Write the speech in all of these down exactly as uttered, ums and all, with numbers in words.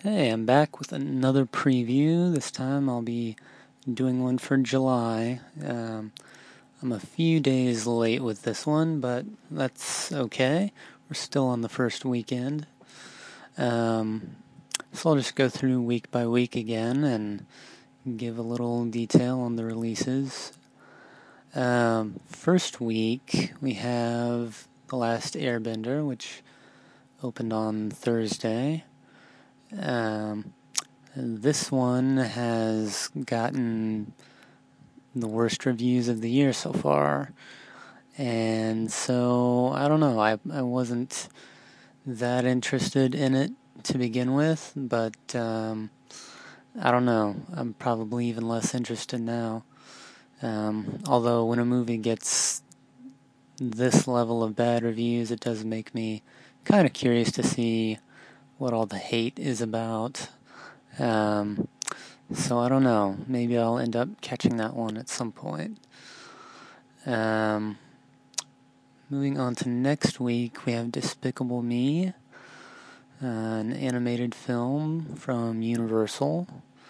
Hey, I'm back with another preview. This time I'll be doing one for July. Um, I'm a few days late with this one, but that's okay. We're still on the first weekend. Um, so I'll just go through week by week again and give a little detail on the releases. Um, first week, we have The Last Airbender, which opened on Thursday. Um, This one has gotten the worst reviews of the year so far. And so, I don't know, I, I wasn't that interested in it to begin with, but um, I don't know, I'm probably even less interested now. Um, although when a movie gets this level of bad reviews, it does make me kind of curious to see what all the hate is about. Um, So I don't know. Maybe I'll end up catching that one at some point. Um, moving on to next week, we have Despicable Me, uh, an animated film from Universal,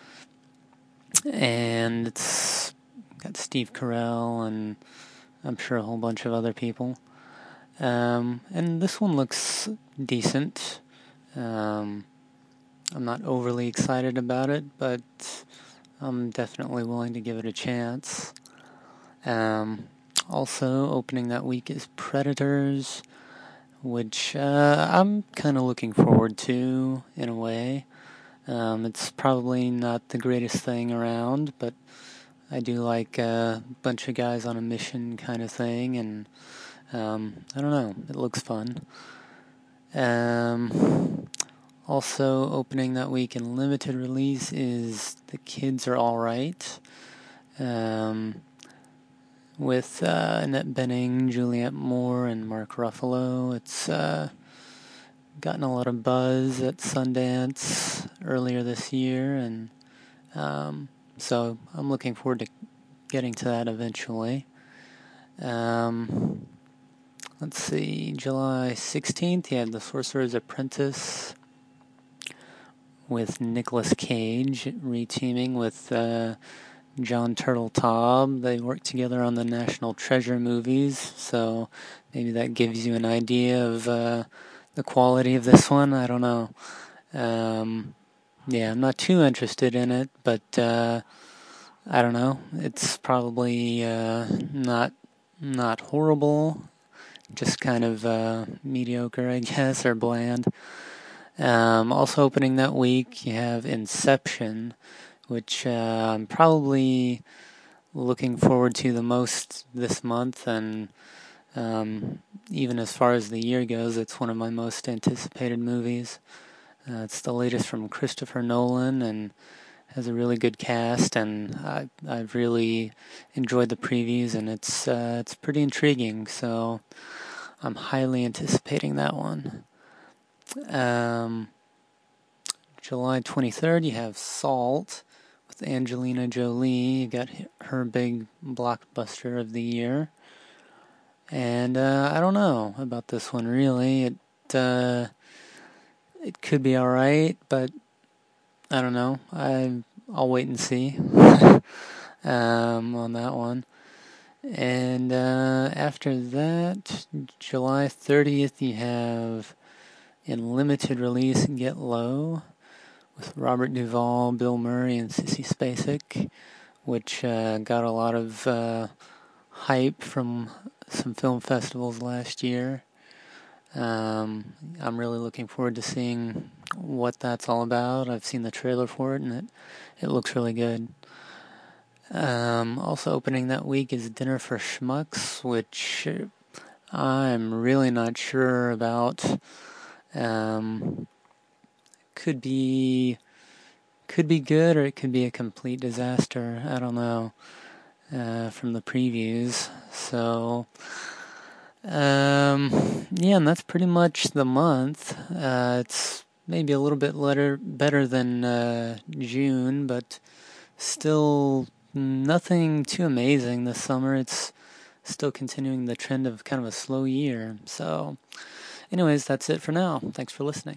and it's got Steve Carell and I'm sure a whole bunch of other people. Um, and this one looks decent. Um, I'm not overly excited about it, but I'm definitely willing to give it a chance. Um, also, opening that week is Predators, which uh, I'm kind of looking forward to in a way. Um, it's probably not the greatest thing around, but I do like a bunch of guys on a mission kind of thing, and um, I don't know, it looks fun. Um, also, opening that week in limited release is The Kids Are Alright. Um, with uh, Annette Bening, Juliette Moore, and Mark Ruffalo. It's uh, gotten a lot of buzz at Sundance earlier this year, and um, so I'm looking forward to getting to that eventually. Um, let's see, July sixteenth, you had The Sorcerer's Apprentice with Nicolas Cage reteaming with uh, John Turteltaub. They worked together on the National Treasure movies, so maybe that gives you an idea of uh, the quality of this one. I don't know. Um, yeah, I'm not too interested in it, but uh, I don't know. It's probably uh, not not horrible, just kind of uh, mediocre, I guess, or bland. Um, also opening that week, you have Inception, which uh, I'm probably looking forward to the most this month, and um, even as far as the year goes, it's one of my most anticipated movies. Uh, it's the latest from Christopher Nolan and has a really good cast, and I, I've really enjoyed the previews, and it's uh, it's pretty intriguing. So I'm highly anticipating that one. Um, July twenty-third, you have Salt with Angelina Jolie. You got her big blockbuster of the year. And uh, I don't know about this one, really. It uh, it could be alright, but I don't know. I, I'll wait and see um, on that one. And uh, after that, July thirtieth, you have in limited release Get Low with Robert Duvall, Bill Murray, and Sissy Spacek, which uh, got a lot of uh, hype from some film festivals last year. Um, I'm really looking forward to seeing what that's all about. I've seen the trailer for it, and it, it looks really good. Um, also opening that week is Dinner for Schmucks, which I'm really not sure about. Um, could be could be good, or it could be a complete disaster. I don't know. Uh, from the previews, so um, yeah, and that's pretty much the month. Uh, it's maybe a little bit letter, better than uh, June, but still nothing too amazing this summer. It's still continuing the trend of kind of a slow year. So, anyways, that's it for now. Thanks for listening.